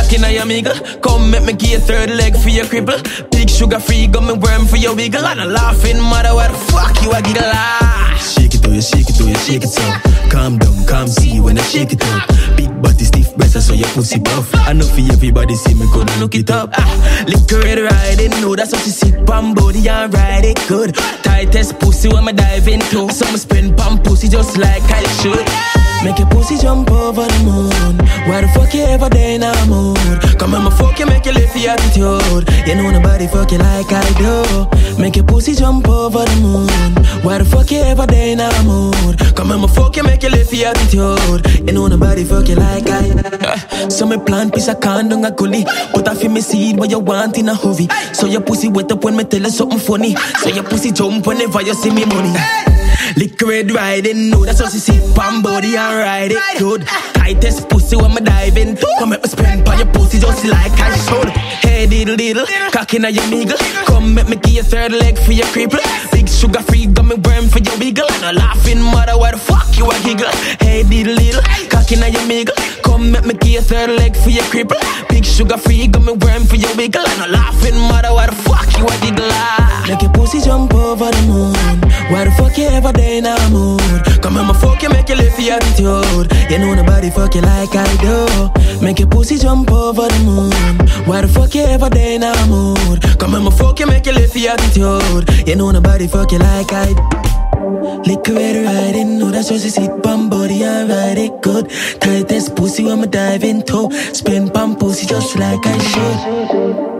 Cocky now your meagle. Come make me give you third leg for your cripple. Big sugar free gummy worm for your wiggle. And a laughing mother, where the fuck you a giggle? Shake it to you, shake it to you, shake it up. Calm down, come see when I shake it up. Big body stiff breasts so your pussy buff. I know for everybody see me good, look it up. Liquor red riding, know that's what you see. Pam body and ride it good. Tightest pussy when me dive into. So me spin pam pussy just like I should. Make your pussy jump over the moon. Why the fuck you ever there in a mood? Come on, my fuck you, make you lift your attitude. You know nobody fuck you like I do. Make your pussy jump over the moon. Why the fuck you ever there in a mood? Come on, my fuck you, make you lift your attitude. You know nobody fuck you like I. So me plant piece of corn down a gully. But I feel me seed what you want in a hovey. So your pussy wet up when me tell you something funny. So your pussy jump whenever you see me money. Lick red riding, know that's what you see. Pam body and ride it good. Tightest pussy when me dive in. Come make me spend by your pussy just like I should. Hey diddle diddle, cocky now your meagle. Come make me give you third leg for your cripple. Big sugar free gummy worm for your wiggle. And a laughing mother, why the fuck you a giggle? Hey diddle diddle, cocky now your meagle. Come make me give you third leg for your cripple. Big sugar free gummy worm for your wiggle. And a laughing mother, why the fuck you a giggle? Make your pussy jump over the moon. Why the fuck you ever there in a mood? Come on, my fuck you, make you lift your attitude. You know nobody fuck you like I do. Make your pussy jump over the moon. Why the fuck you ever there in a mood? Come on, my fuck you, make you lift your attitude. You know nobody fuck you like I do. Liquor red riding, know that's what you see. Pam body and ride it good. Tightest pussy when me dive into. Spin pam pussy just like I should.